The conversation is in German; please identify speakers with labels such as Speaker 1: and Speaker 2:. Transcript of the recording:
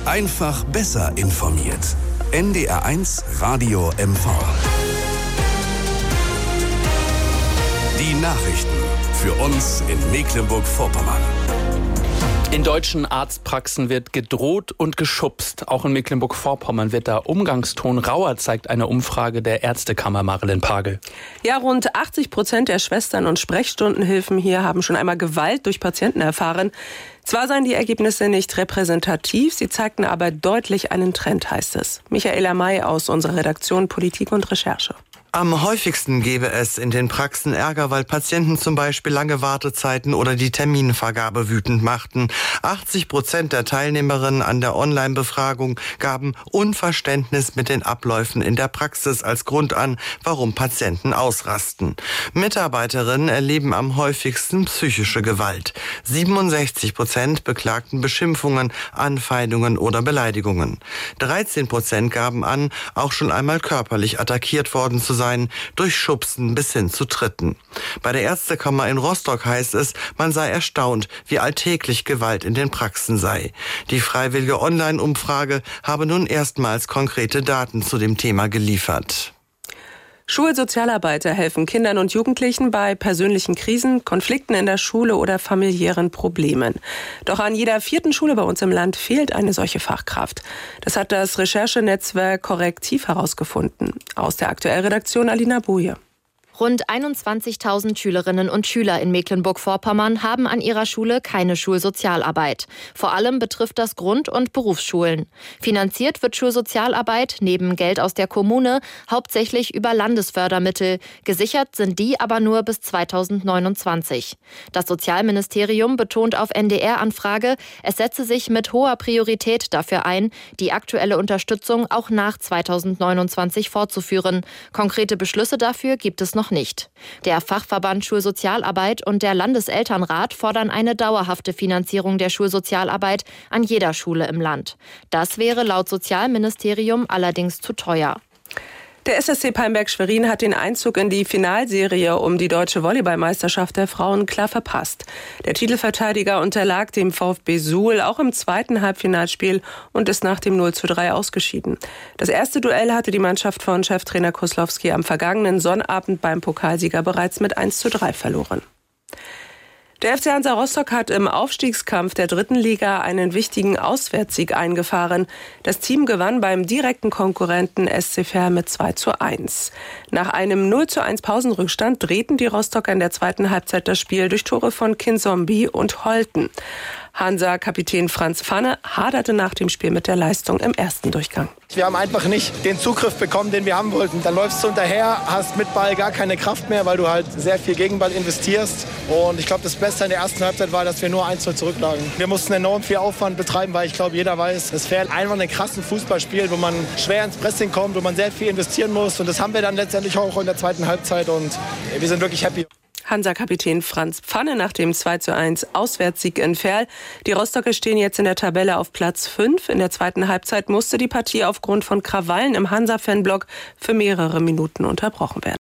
Speaker 1: Einfach besser informiert. NDR1 Radio MV. Die Nachrichten für uns in Mecklenburg-Vorpommern.
Speaker 2: In deutschen Arztpraxen wird gedroht und geschubst. Auch in Mecklenburg-Vorpommern wird der Umgangston rauer, zeigt eine Umfrage der Ärztekammer. Marilyn Pagel.
Speaker 3: Ja, rund 80% der Schwestern und Sprechstundenhilfen hier haben schon einmal Gewalt durch Patienten erfahren. Zwar seien die Ergebnisse nicht repräsentativ, sie zeigten aber deutlich einen Trend, heißt es. Michaela May aus unserer Redaktion Politik und Recherche.
Speaker 4: Am häufigsten gebe es in den Praxen Ärger, weil Patienten zum Beispiel lange Wartezeiten oder die Terminvergabe wütend machten. 80% der Teilnehmerinnen an der Online-Befragung gaben Unverständnis mit den Abläufen in der Praxis als Grund an, warum Patienten ausrasten. Mitarbeiterinnen erleben am häufigsten psychische Gewalt. 67% beklagten Beschimpfungen, Anfeindungen oder Beleidigungen. 13% gaben an, auch schon einmal körperlich attackiert worden zu sein, durch Schubsen bis hin zu Tritten. Bei der Ärztekammer in Rostock heißt es, man sei erstaunt, wie alltäglich Gewalt in den Praxen sei. Die freiwillige Online-Umfrage habe nun erstmals konkrete Daten zu dem Thema geliefert.
Speaker 3: Schulsozialarbeiter helfen Kindern und Jugendlichen bei persönlichen Krisen, Konflikten in der Schule oder familiären Problemen. Doch an jeder 4. Schule bei uns im Land fehlt eine solche Fachkraft. Das hat das Recherchenetzwerk Korrektiv herausgefunden. Aus der Aktuellredaktion Alina Boje.
Speaker 5: Rund 21.000 Schülerinnen und Schüler in Mecklenburg-Vorpommern haben an ihrer Schule keine Schulsozialarbeit. Vor allem betrifft das Grund- und Berufsschulen. Finanziert wird Schulsozialarbeit neben Geld aus der Kommune hauptsächlich über Landesfördermittel. Gesichert sind die aber nur bis 2029. Das Sozialministerium betont auf NDR-Anfrage, es setze sich mit hoher Priorität dafür ein, die aktuelle Unterstützung auch nach 2029 fortzuführen. Konkrete Beschlüsse dafür gibt es noch nicht. Der Fachverband Schulsozialarbeit und der Landeselternrat fordern eine dauerhafte Finanzierung der Schulsozialarbeit an jeder Schule im Land. Das wäre laut Sozialministerium allerdings zu teuer.
Speaker 3: Der SSC Palmberg-Schwerin hat den Einzug in die Finalserie um die deutsche Volleyballmeisterschaft der Frauen klar verpasst. Der Titelverteidiger unterlag dem VfB Suhl auch im zweiten Halbfinalspiel und ist nach dem 0:3 ausgeschieden. Das erste Duell hatte die Mannschaft von Cheftrainer Koslowski am vergangenen Sonnabend beim Pokalsieger bereits mit 1:3 verloren. Der FC Hansa Rostock hat im Aufstiegskampf der 3. Liga einen wichtigen Auswärtssieg eingefahren. Das Team gewann beim direkten Konkurrenten SC Verl mit 2:1. Nach einem 0:1 Pausenrückstand drehten die Rostocker in der zweiten Halbzeit das Spiel durch Tore von Kinzombie und Holten. Hansa-Kapitän Franz Pfanne haderte nach dem Spiel mit der Leistung im ersten Durchgang.
Speaker 6: Wir haben einfach nicht den Zugriff bekommen, den wir haben wollten. Dann läufst du hinterher, hast mit Ball gar keine Kraft mehr, weil du halt sehr viel Gegenball investierst. Und ich glaube, das Beste in der ersten Halbzeit war, dass wir nur 1:0 zurücklagen. Wir mussten enorm viel Aufwand betreiben, weil ich glaube, jeder weiß, es wäre einfach ein krasses Fußballspiel, wo man schwer ins Pressing kommt, wo man sehr viel investieren muss. Und das haben wir dann letztendlich auch in der zweiten Halbzeit. Und wir sind wirklich happy.
Speaker 3: Hansa-Kapitän Franz Pfanne nach dem 2:1 Auswärtssieg in Verl. Die Rostocker stehen jetzt in der Tabelle auf Platz 5. In der zweiten Halbzeit musste die Partie aufgrund von Krawallen im Hansa-Fanblock für mehrere Minuten unterbrochen werden.